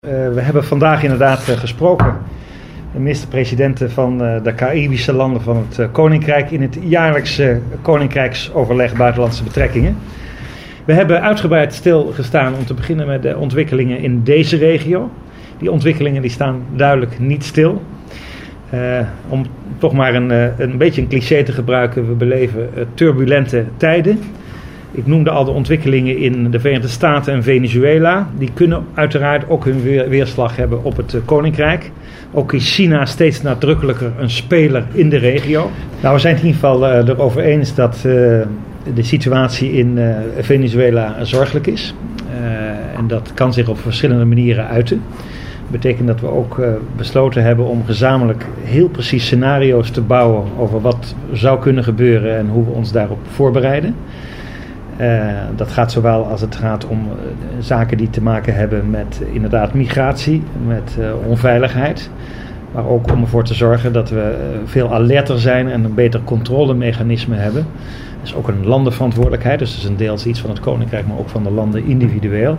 We hebben vandaag inderdaad gesproken, de minister-presidenten van de Caribische landen van het Koninkrijk in het jaarlijkse Koninkrijksoverleg Buitenlandse Betrekkingen. We hebben uitgebreid stilgestaan om te beginnen met de ontwikkelingen in deze regio. Die ontwikkelingen die staan duidelijk niet stil. Om toch maar een beetje een cliché te gebruiken, we beleven turbulente tijden. Ik noemde al de ontwikkelingen in de Verenigde Staten en Venezuela. Die kunnen uiteraard ook hun weerslag hebben op het Koninkrijk. Ook is China steeds nadrukkelijker een speler in de regio. Nou, we zijn het in ieder geval erover eens dat de situatie in Venezuela zorgelijk is. En dat kan zich op verschillende manieren uiten. Dat betekent dat we ook besloten hebben om gezamenlijk heel precies scenario's te bouwen over wat zou kunnen gebeuren en hoe we ons daarop voorbereiden. Dat gaat zowel als het gaat om zaken die te maken hebben met inderdaad migratie, met onveiligheid. Maar ook om ervoor te zorgen dat we veel alerter zijn en een beter controlemechanisme hebben. Dat is ook een landenverantwoordelijkheid, dus dat is een deels iets van het Koninkrijk, maar ook van de landen individueel.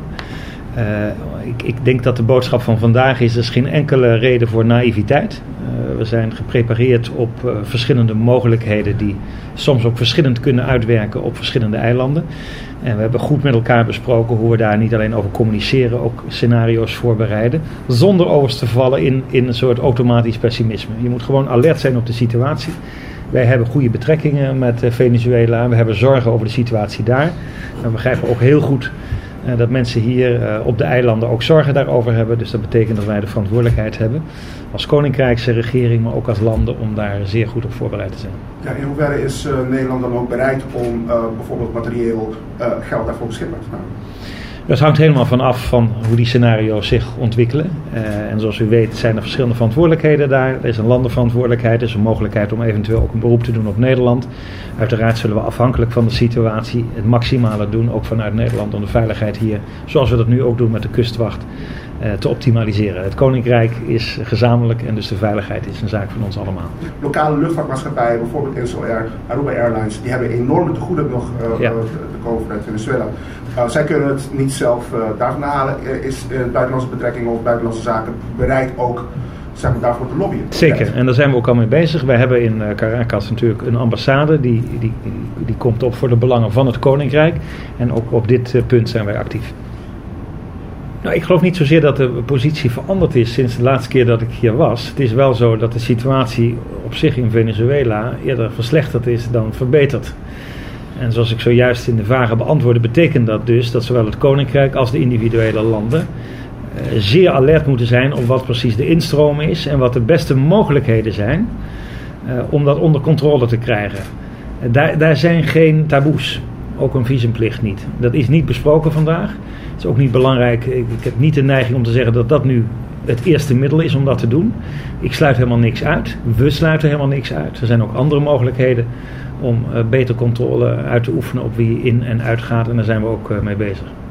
Ik denk dat de boodschap van vandaag is, er is geen enkele reden voor naïviteit. We zijn geprepareerd op verschillende mogelijkheden die soms ook verschillend kunnen uitwerken op verschillende eilanden. En we hebben goed met elkaar besproken hoe we daar niet alleen over communiceren, ook scenario's voorbereiden. Zonder overigens te vallen in een soort automatisch pessimisme. Je moet gewoon alert zijn op de situatie. Wij hebben goede betrekkingen met Venezuela. We hebben zorgen over de situatie daar. We begrijpen ook heel goed dat mensen hier op de eilanden ook zorgen daarover hebben. Dus dat betekent dat wij de verantwoordelijkheid hebben als koninkrijkse regering, maar ook als landen, om daar zeer goed op voorbereid te zijn. Ja, in hoeverre is Nederland dan ook bereid om bijvoorbeeld materieel geld daarvoor beschikbaar te maken? Dat hangt helemaal van af van hoe die scenario's zich ontwikkelen. En zoals u weet zijn er verschillende verantwoordelijkheden daar. Er is een landenverantwoordelijkheid, er is een mogelijkheid om eventueel ook een beroep te doen op Nederland. Uiteraard zullen we afhankelijk van de situatie het maximale doen, ook vanuit Nederland, om de veiligheid hier, zoals we dat nu ook doen met de kustwacht, te optimaliseren. Het Koninkrijk is gezamenlijk en dus de veiligheid is een zaak van ons allemaal. Lokale luchtvaartmaatschappijen, bijvoorbeeld Insel Air, Aruba Airlines, die hebben enorme tegoeden nog te komen vanuit Venezuela. Zij kunnen het niet zelf daarvan halen. Is buitenlandse betrekkingen of buitenlandse zaken bereid ook daarvoor te lobbyen? Zeker, en daar zijn we ook al mee bezig. Wij hebben in Caracas natuurlijk een ambassade die komt op voor de belangen van het Koninkrijk. En ook op dit punt zijn wij actief. Nou, ik geloof niet zozeer dat de positie veranderd is sinds de laatste keer dat ik hier was. Het is wel zo dat de situatie op zich in Venezuela eerder verslechterd is dan verbeterd. En zoals ik zojuist in de vragen beantwoordde, betekent dat dus dat zowel het Koninkrijk als de individuele landen zeer alert moeten zijn op wat precies de instroom is en wat de beste mogelijkheden zijn om dat onder controle te krijgen. Daar zijn geen taboes, ook een visumplicht niet. Dat is niet besproken vandaag. Het is ook niet belangrijk. Ik heb niet de neiging om te zeggen dat dat nu het eerste middel is om dat te doen. Ik sluit helemaal niks uit. We sluiten helemaal niks uit. Er zijn ook andere mogelijkheden om beter controle uit te oefenen op wie in en uit gaat. En daar zijn we ook mee bezig.